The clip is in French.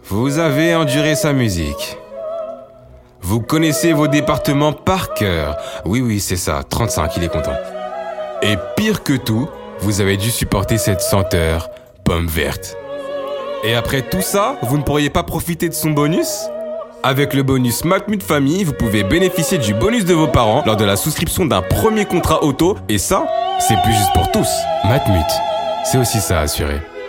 Vous avez enduré sa musique. Vous connaissez vos départements par cœur. Oui, c'est ça, 35, il est content. Et pire que tout, vous avez dû supporter cette senteur pomme verte. Et après tout ça, vous ne pourriez pas profiter de son bonus ? Avec le bonus Matmut Famille, vous pouvez bénéficier du bonus de vos parents lors de la souscription d'un premier contrat auto. Et ça, c'est plus juste pour tous. Matmut, c'est aussi ça assuré.